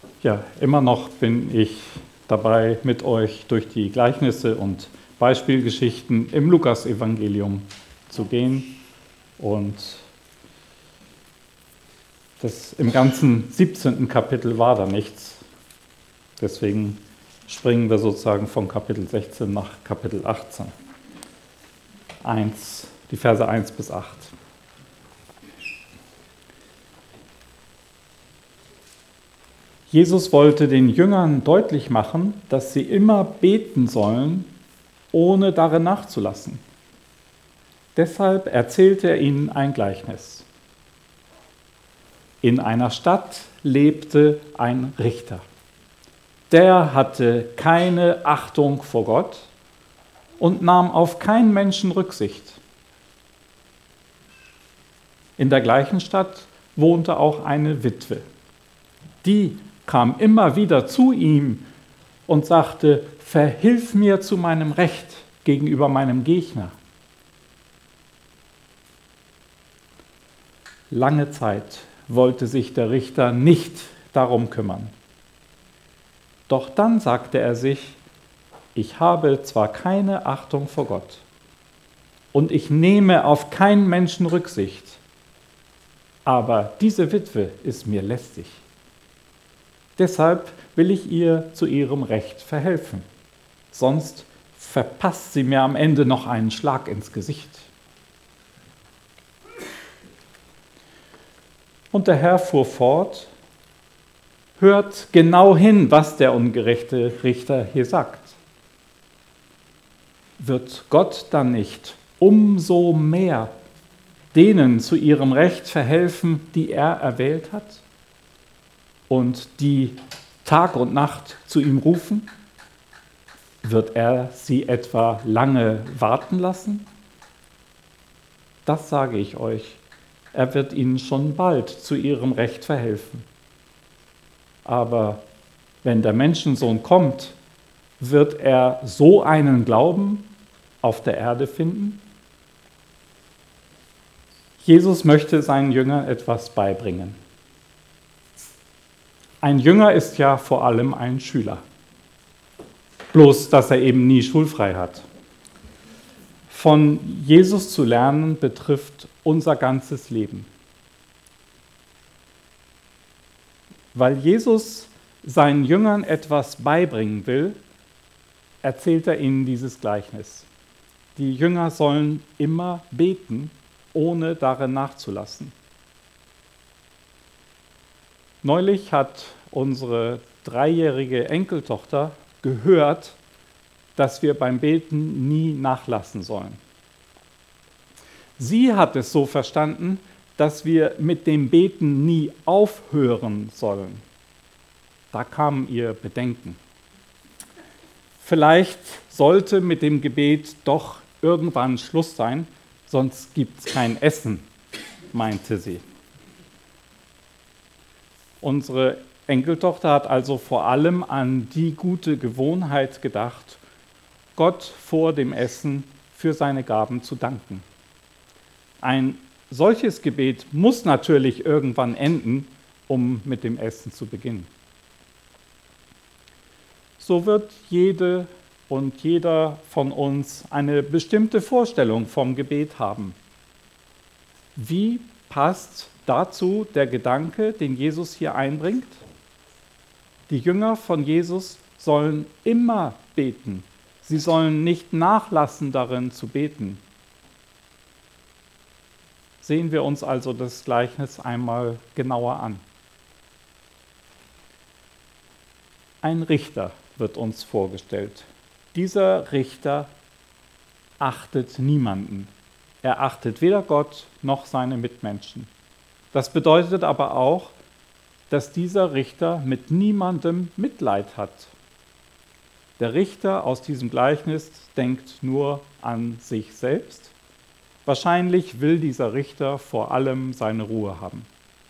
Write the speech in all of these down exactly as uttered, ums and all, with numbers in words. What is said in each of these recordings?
Ja, immer noch bin ich dabei, mit euch durch die Gleichnisse und Beispielgeschichten im Lukasevangelium zu gehen. Und das, im ganzen siebzehnten Kapitel war da nichts. Deswegen springen wir sozusagen von Kapitel sechzehn nach Kapitel achtzehn. eins, die Verse eins bis acht. Jesus wollte den Jüngern deutlich machen, dass sie immer beten sollen, ohne darin nachzulassen. Deshalb erzählte er ihnen ein Gleichnis. In einer Stadt lebte ein Richter. Der hatte keine Achtung vor Gott und nahm auf keinen Menschen Rücksicht. In der gleichen Stadt wohnte auch eine Witwe. Die kam immer wieder zu ihm und sagte: Verhilf mir zu meinem Recht gegenüber meinem Gegner. Lange Zeit wollte sich der Richter nicht darum kümmern. Doch dann sagte er sich: Ich habe zwar keine Achtung vor Gott und ich nehme auf keinen Menschen Rücksicht, aber diese Witwe ist mir lästig. Deshalb will ich ihr zu ihrem Recht verhelfen. Sonst verpasst sie mir am Ende noch einen Schlag ins Gesicht. Und der Herr fuhr fort: Hört genau hin, was der ungerechte Richter hier sagt. Wird Gott dann nicht umso mehr denen zu ihrem Recht verhelfen, die er erwählt hat und die Tag und Nacht zu ihm rufen? Wird er sie etwa lange warten lassen? Das sage ich euch, er wird ihnen schon bald zu ihrem Recht verhelfen. Aber wenn der Menschensohn kommt, wird er so einen Glauben auf der Erde finden? Jesus möchte seinen Jüngern etwas beibringen. Ein Jünger ist ja vor allem ein Schüler. Bloß, dass er eben nie schulfrei hat. Von Jesus zu lernen betrifft unser ganzes Leben. Weil Jesus seinen Jüngern etwas beibringen will, erzählt er ihnen dieses Gleichnis. Die Jünger sollen immer beten, ohne darin nachzulassen. Neulich hat unsere dreijährige Enkeltochter gehört, dass wir beim Beten nie nachlassen sollen. Sie hat es so verstanden, dass wir mit dem Beten nie aufhören sollen. Da kamen ihr Bedenken. Vielleicht sollte mit dem Gebet doch irgendwann Schluss sein, sonst gibt es kein Essen, meinte sie. Unsere Enkeltochter hat also vor allem an die gute Gewohnheit gedacht, Gott vor dem Essen für seine Gaben zu danken. Ein solches Gebet muss natürlich irgendwann enden, um mit dem Essen zu beginnen. So wird jede und jeder von uns eine bestimmte Vorstellung vom Gebet haben. Wie passt dazu der Gedanke, den Jesus hier einbringt? Die Jünger von Jesus sollen immer beten. Sie sollen nicht nachlassen darin zu beten. Sehen wir uns also das Gleichnis einmal genauer an. Ein Richter wird uns vorgestellt. Dieser Richter achtet niemanden. Er achtet weder Gott noch seine Mitmenschen. Das bedeutet aber auch, dass dieser Richter mit niemandem Mitleid hat. Der Richter aus diesem Gleichnis denkt nur an sich selbst. Wahrscheinlich will dieser Richter vor allem seine Ruhe haben.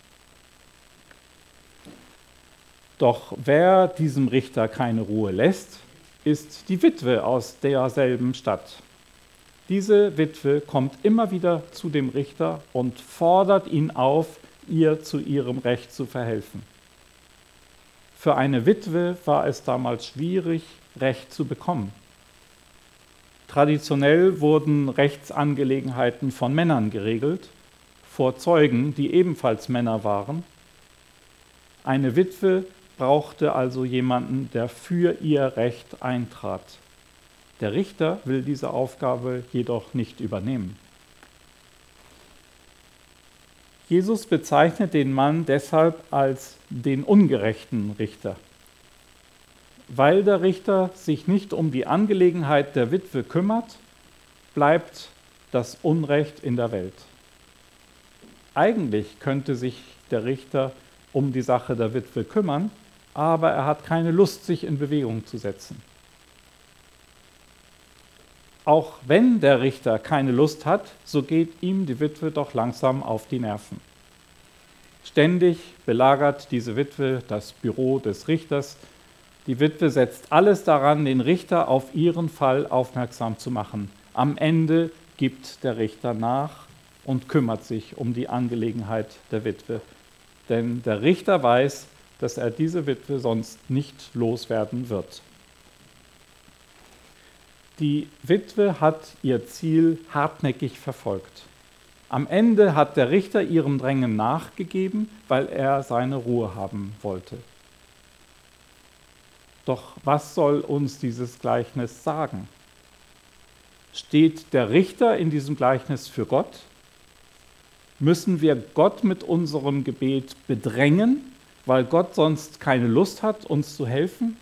Doch wer diesem Richter keine Ruhe lässt, ist die Witwe aus derselben Stadt. Diese Witwe kommt immer wieder zu dem Richter und fordert ihn auf, ihr zu ihrem Recht zu verhelfen. Für eine Witwe war es damals schwierig, Recht zu bekommen. Traditionell wurden Rechtsangelegenheiten von Männern geregelt, vor Zeugen, die ebenfalls Männer waren. Eine Witwe brauchte also jemanden, der für ihr Recht eintrat. Der Richter will diese Aufgabe jedoch nicht übernehmen. Jesus bezeichnet den Mann deshalb als den ungerechten Richter. Weil der Richter sich nicht um die Angelegenheit der Witwe kümmert, bleibt das Unrecht in der Welt. Eigentlich könnte sich der Richter um die Sache der Witwe kümmern, aber er hat keine Lust, sich in Bewegung zu setzen. Auch wenn der Richter keine Lust hat, so geht ihm die Witwe doch langsam auf die Nerven. Ständig belagert diese Witwe das Büro des Richters. Die Witwe setzt alles daran, den Richter auf ihren Fall aufmerksam zu machen. Am Ende gibt der Richter nach und kümmert sich um die Angelegenheit der Witwe. Denn der Richter weiß, dass er diese Witwe sonst nicht loswerden wird. Die Witwe hat ihr Ziel hartnäckig verfolgt. Am Ende hat der Richter ihrem Drängen nachgegeben, weil er seine Ruhe haben wollte. Doch was soll uns dieses Gleichnis sagen? Steht der Richter in diesem Gleichnis für Gott? Müssen wir Gott mit unserem Gebet bedrängen, weil Gott sonst keine Lust hat, uns zu helfen?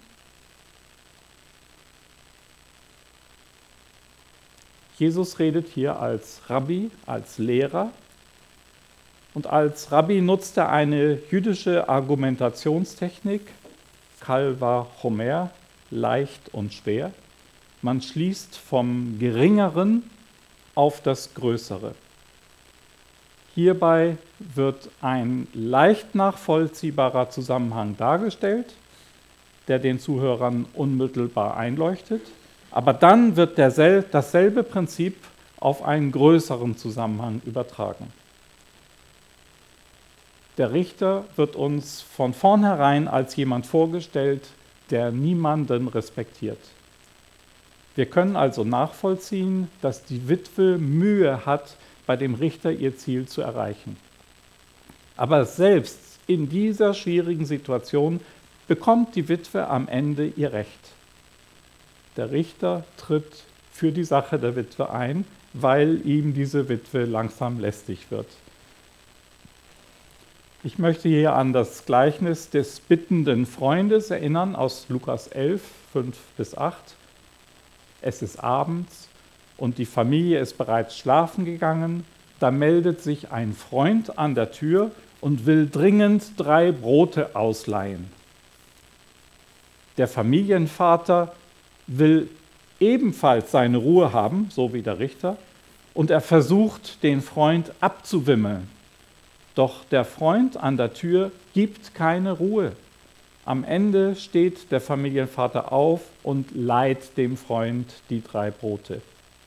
Jesus redet hier als Rabbi, als Lehrer. Und als Rabbi nutzt er eine jüdische Argumentationstechnik, Kal va-chomer, leicht und schwer. Man schließt vom Geringeren auf das Größere. Hierbei wird ein leicht nachvollziehbarer Zusammenhang dargestellt, der den Zuhörern unmittelbar einleuchtet. Aber dann wird dersel- dasselbe Prinzip auf einen größeren Zusammenhang übertragen. Der Richter wird uns von vornherein als jemand vorgestellt, der niemanden respektiert. Wir können also nachvollziehen, dass die Witwe Mühe hat, bei dem Richter ihr Ziel zu erreichen. Aber selbst in dieser schwierigen Situation bekommt die Witwe am Ende ihr Recht. Der Richter tritt für die Sache der Witwe ein, weil ihm diese Witwe langsam lästig wird. Ich möchte hier an das Gleichnis des bittenden Freundes erinnern aus Lukas elf, fünf bis acht. Es ist abends und die Familie ist bereits schlafen gegangen. Da meldet sich ein Freund an der Tür und will dringend drei Brote ausleihen. Der Familienvater will ebenfalls seine Ruhe haben, so wie der Richter, und er versucht, den Freund abzuwimmeln. Doch der Freund an der Tür gibt keine Ruhe. Am Ende steht der Familienvater auf und leiht dem Freund die drei Brote.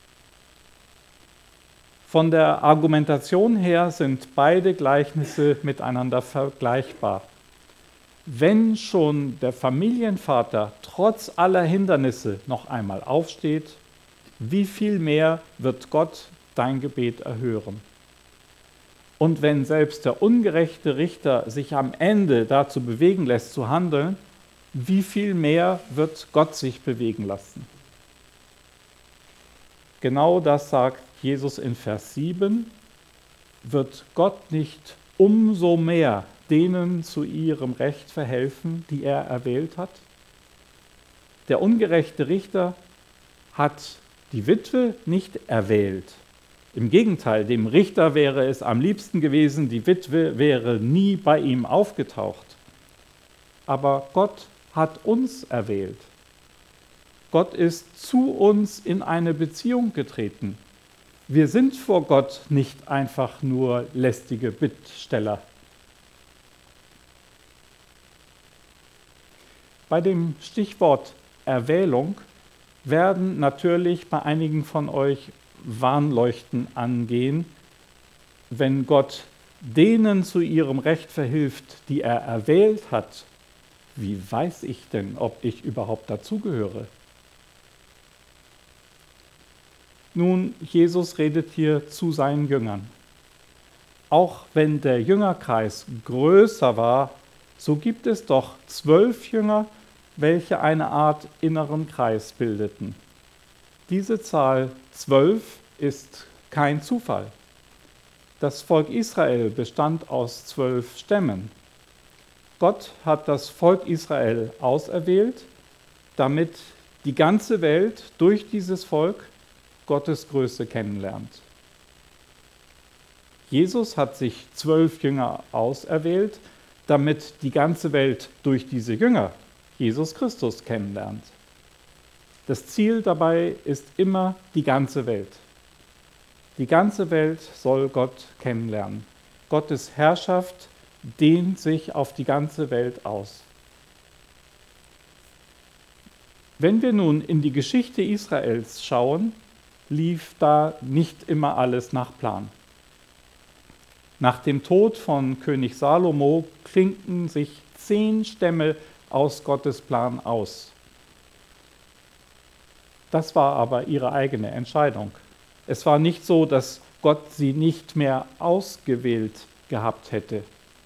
Von der Argumentation her sind beide Gleichnisse miteinander vergleichbar. Wenn schon der Familienvater trotz aller Hindernisse noch einmal aufsteht, wie viel mehr wird Gott dein Gebet erhören? Und wenn selbst der ungerechte Richter sich am Ende dazu bewegen lässt zu handeln, wie viel mehr wird Gott sich bewegen lassen? Genau das sagt Jesus in Vers sieben. Wird Gott nicht umso mehr denen zu ihrem Recht verhelfen, die er erwählt hat? Der ungerechte Richter hat die Witwe nicht erwählt. Im Gegenteil, dem Richter wäre es am liebsten gewesen, die Witwe wäre nie bei ihm aufgetaucht. Aber Gott hat uns erwählt. Gott ist zu uns in eine Beziehung getreten. Wir sind vor Gott nicht einfach nur lästige Bittsteller. Bei dem Stichwort Erwählung werden natürlich bei einigen von euch Warnleuchten angehen, wenn Gott denen zu ihrem Recht verhilft, die er erwählt hat, Wie weiß ich denn, ob ich überhaupt dazugehöre? Nun, Jesus redet hier zu seinen Jüngern. Auch wenn der Jüngerkreis größer war, so gibt es doch zwölf Jünger, welche eine Art inneren Kreis bildeten. Diese Zahl zwölf ist kein Zufall. Das Volk Israel bestand aus zwölf Stämmen. Gott hat das Volk Israel auserwählt, damit die ganze Welt durch dieses Volk Gottes Größe kennenlernt. Jesus hat sich zwölf Jünger auserwählt, damit die ganze Welt durch diese Jünger Jesus Christus kennenlernt. Das Ziel dabei ist immer die ganze Welt. Die ganze Welt soll Gott kennenlernen. Gottes Herrschaft dehnt sich auf die ganze Welt aus. Wenn wir nun in die Geschichte Israels schauen, lief da nicht immer alles nach Plan. Nach dem Tod von König Salomo klinken sich zehn Stämme aus Gottes Plan aus. Das war aber ihre eigene Entscheidung. Es war nicht so, dass Gott sie nicht mehr ausgewählt gehabt hätte.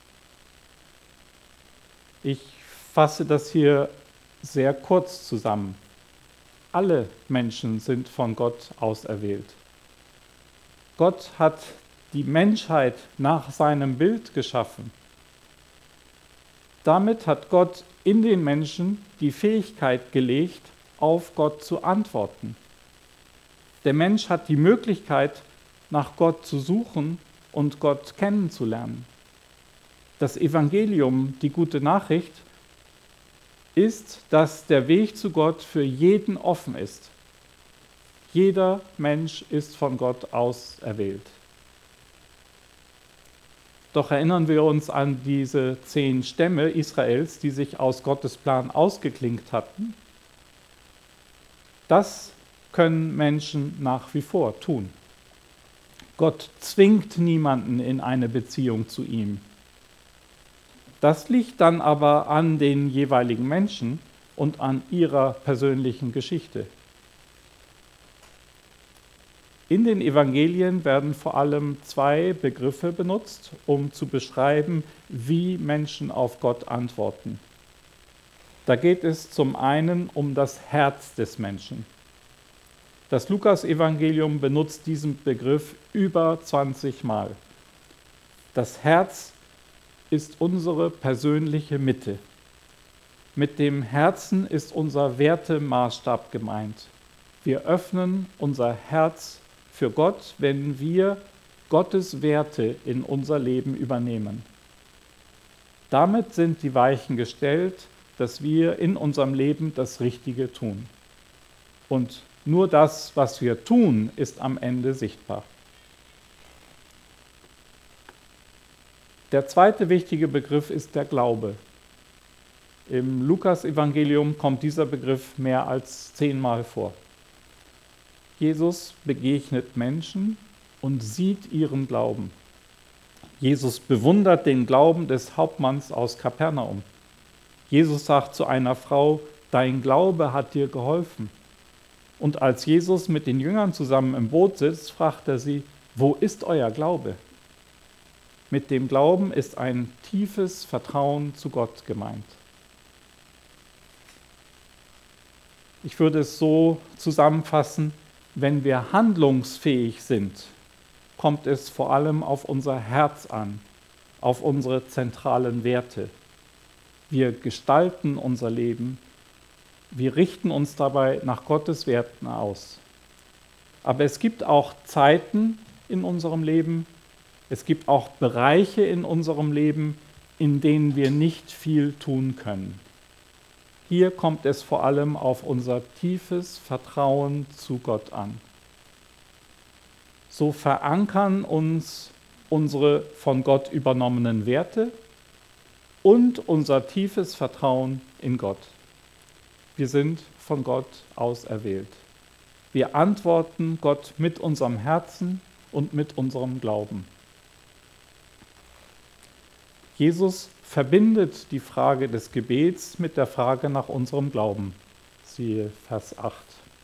Ich fasse das hier sehr kurz zusammen. Alle Menschen sind von Gott auserwählt. Gott hat die Menschheit nach seinem Bild geschaffen. Damit hat Gott in den Menschen die Fähigkeit gelegt, auf Gott zu antworten. Der Mensch hat die Möglichkeit, nach Gott zu suchen und Gott kennenzulernen. Das Evangelium, die gute Nachricht, ist, dass der Weg zu Gott für jeden offen ist. Jeder Mensch ist von Gott auserwählt. Doch erinnern wir uns an diese zehn Stämme Israels, die sich aus Gottes Plan ausgeklinkt hatten. Das können Menschen nach wie vor tun. Gott zwingt niemanden in eine Beziehung zu ihm. Das liegt dann aber an den jeweiligen Menschen und an ihrer persönlichen Geschichte. In den Evangelien werden vor allem zwei Begriffe benutzt, um zu beschreiben, wie Menschen auf Gott antworten. Da geht es zum einen um das Herz des Menschen. Das Lukas-Evangelium benutzt diesen Begriff über zwanzig Mal. Das Herz ist unsere persönliche Mitte. Mit dem Herzen ist unser Wertemaßstab gemeint. Wir öffnen unser Herz für Gott, wenn wir Gottes Werte in unser Leben übernehmen. Damit sind die Weichen gestellt, dass wir in unserem Leben das Richtige tun. Und nur das, was wir tun, ist am Ende sichtbar. Der zweite wichtige Begriff ist der Glaube. Im Lukas-Evangelium kommt dieser Begriff mehr als zehnmal vor. Jesus begegnet Menschen und sieht ihren Glauben. Jesus bewundert den Glauben des Hauptmanns aus Kapernaum. Jesus sagt zu einer Frau, dein Glaube hat dir geholfen. Und als Jesus mit den Jüngern zusammen im Boot sitzt, fragt er sie, wo ist euer Glaube? Mit dem Glauben ist ein tiefes Vertrauen zu Gott gemeint. Ich würde es so zusammenfassen, wenn wir handlungsfähig sind, kommt es vor allem auf unser Herz an, auf unsere zentralen Werte. Wir gestalten unser Leben, wir richten uns dabei nach Gottes Werten aus. Aber es gibt auch Zeiten in unserem Leben, es gibt auch Bereiche in unserem Leben, in denen wir nicht viel tun können. Hier kommt es vor allem auf unser tiefes Vertrauen zu Gott an. So verankern uns unsere von Gott übernommenen Werte und unser tiefes Vertrauen in Gott. Wir sind von Gott auserwählt. Wir antworten Gott mit unserem Herzen und mit unserem Glauben. Jesus verbindet die Frage des Gebets mit der Frage nach unserem Glauben. Siehe Vers acht.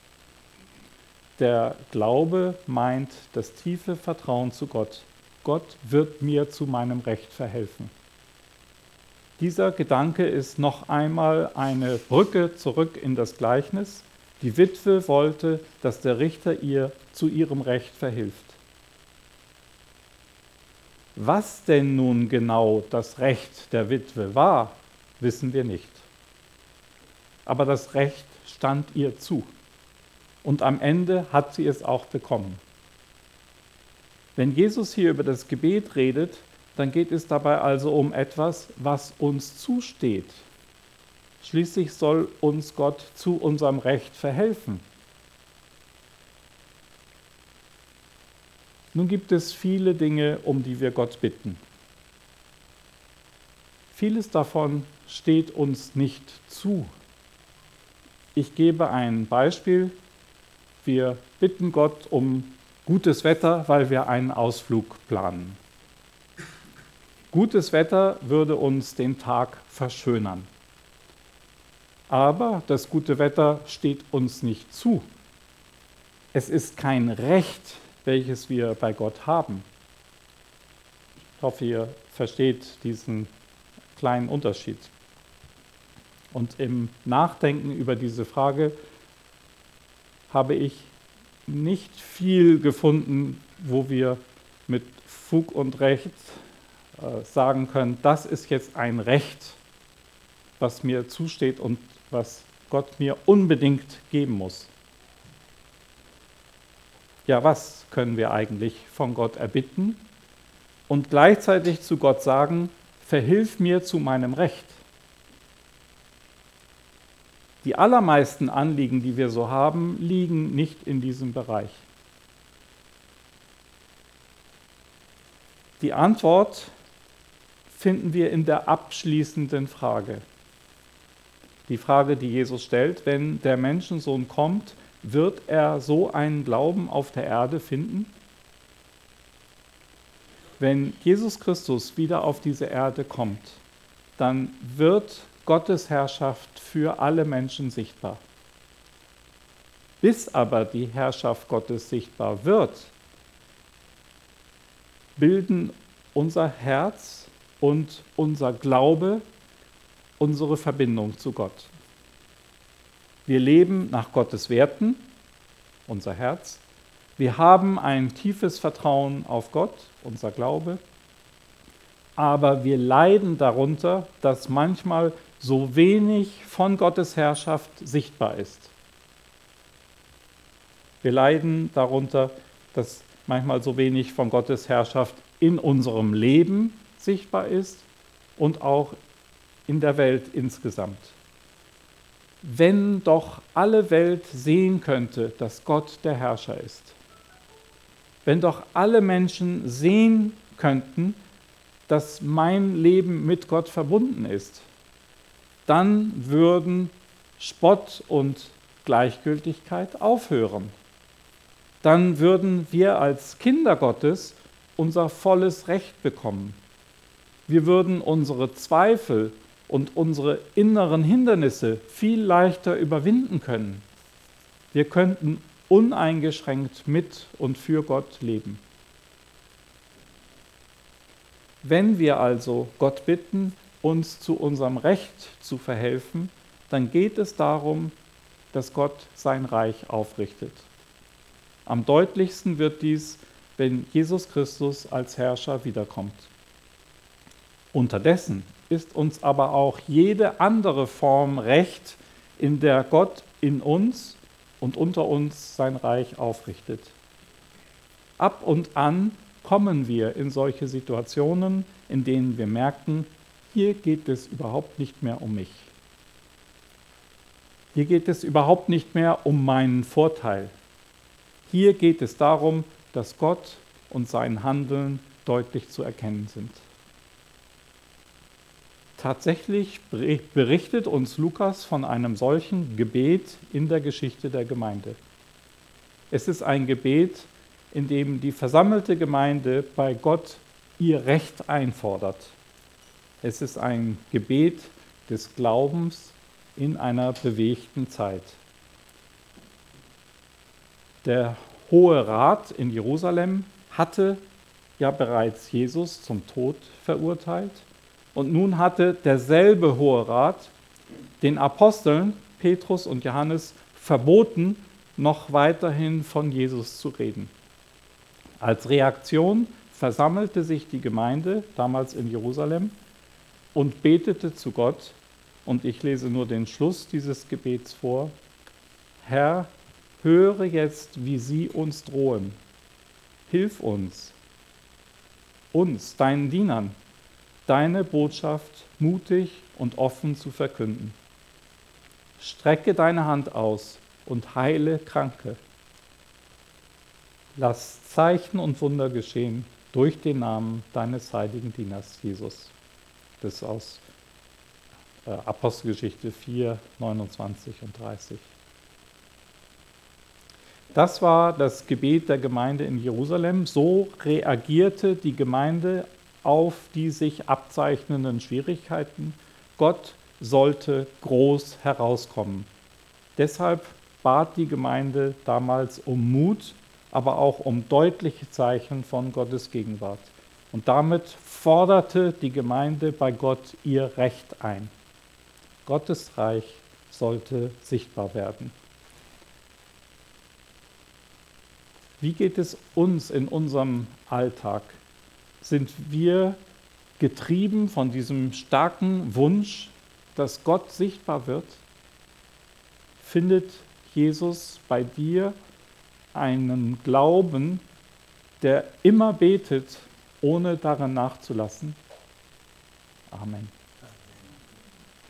Der Glaube meint das tiefe Vertrauen zu Gott. Gott wird mir zu meinem Recht verhelfen. Dieser Gedanke ist noch einmal eine Brücke zurück in das Gleichnis. Die Witwe wollte, dass der Richter ihr zu ihrem Recht verhilft. Was denn nun genau das Recht der Witwe war, wissen wir nicht. Aber das Recht stand ihr zu. Und am Ende hat sie es auch bekommen. Wenn Jesus hier über das Gebet redet, dann geht es dabei also um etwas, was uns zusteht. Schließlich soll uns Gott zu unserem Recht verhelfen. Nun gibt es viele Dinge, um die wir Gott bitten. Vieles davon steht uns nicht zu. Ich gebe ein Beispiel. Wir bitten Gott um gutes Wetter, weil wir einen Ausflug planen. Gutes Wetter würde uns den Tag verschönern. Aber das gute Wetter steht uns nicht zu. Es ist kein Recht, welches wir bei Gott haben. Ich hoffe, ihr versteht diesen kleinen Unterschied. Und im Nachdenken über diese Frage habe ich nicht viel gefunden, wo wir mit Fug und Recht äh, sagen können, das ist jetzt ein Recht, was mir zusteht und was Gott mir unbedingt geben muss. Ja, was können wir eigentlich von Gott erbitten und gleichzeitig zu Gott sagen, verhilf mir zu meinem Recht? Die allermeisten Anliegen, die wir so haben, liegen nicht in diesem Bereich. Die Antwort finden wir in der abschließenden Frage. Die Frage, die Jesus stellt, wenn der Menschensohn kommt, wird er so einen Glauben auf der Erde finden? Wenn Jesus Christus wieder auf diese Erde kommt, dann wird Gottes Herrschaft für alle Menschen sichtbar. Bis aber die Herrschaft Gottes sichtbar wird, bilden unser Herz und unser Glaube unsere Verbindung zu Gott. Wir leben nach Gottes Werten, unser Herz. Wir haben ein tiefes Vertrauen auf Gott, unser Glaube. Aber wir leiden darunter, dass manchmal so wenig von Gottes Herrschaft sichtbar ist. Wir leiden darunter, dass manchmal so wenig von Gottes Herrschaft in unserem Leben sichtbar ist und auch in der Welt insgesamt. Wenn doch alle Welt sehen könnte, dass Gott der Herrscher ist, wenn doch alle Menschen sehen könnten, dass mein Leben mit Gott verbunden ist, dann würden Spott und Gleichgültigkeit aufhören. Dann würden wir als Kinder Gottes unser volles Recht bekommen. Wir würden unsere Zweifel und unsere inneren Hindernisse viel leichter überwinden können. Wir könnten uneingeschränkt mit und für Gott leben. Wenn wir also Gott bitten, uns zu unserem Recht zu verhelfen, dann geht es darum, dass Gott sein Reich aufrichtet. Am deutlichsten wird dies, wenn Jesus Christus als Herrscher wiederkommt. Unterdessen ist uns aber auch jede andere Form recht, in der Gott in uns und unter uns sein Reich aufrichtet. Ab und an kommen wir in solche Situationen, in denen wir merken, hier geht es überhaupt nicht mehr um mich. Hier geht es überhaupt nicht mehr um meinen Vorteil. Hier geht es darum, dass Gott und sein Handeln deutlich zu erkennen sind. Tatsächlich berichtet uns Lukas von einem solchen Gebet in der Geschichte der Gemeinde. Es ist ein Gebet, in dem die versammelte Gemeinde bei Gott ihr Recht einfordert. Es ist ein Gebet des Glaubens in einer bewegten Zeit. Der Hohe Rat in Jerusalem hatte ja bereits Jesus zum Tod verurteilt. Und nun hatte derselbe Hohe Rat den Aposteln Petrus und Johannes verboten, noch weiterhin von Jesus zu reden. Als Reaktion versammelte sich die Gemeinde damals in Jerusalem und betete zu Gott. Und ich lese nur den Schluss dieses Gebets vor. Herr, höre jetzt, wie sie uns drohen. Hilf uns, uns, deinen Dienern, deine Botschaft mutig und offen zu verkünden. Strecke deine Hand aus und heile Kranke. Lass Zeichen und Wunder geschehen durch den Namen deines heiligen Dieners Jesus. Das ist aus äh, Apostelgeschichte vier, neunundzwanzig und dreißig. Das war das Gebet der Gemeinde in Jerusalem. So reagierte die Gemeinde auf die sich abzeichnenden Schwierigkeiten. Gott sollte groß herauskommen. Deshalb bat die Gemeinde damals um Mut, aber auch um deutliche Zeichen von Gottes Gegenwart. Und damit forderte die Gemeinde bei Gott ihr Recht ein. Gottes Reich sollte sichtbar werden. Wie geht es uns in unserem Alltag? Sind wir getrieben von diesem starken Wunsch, dass Gott sichtbar wird? Findet Jesus bei dir einen Glauben, der immer betet, ohne daran nachzulassen? Amen.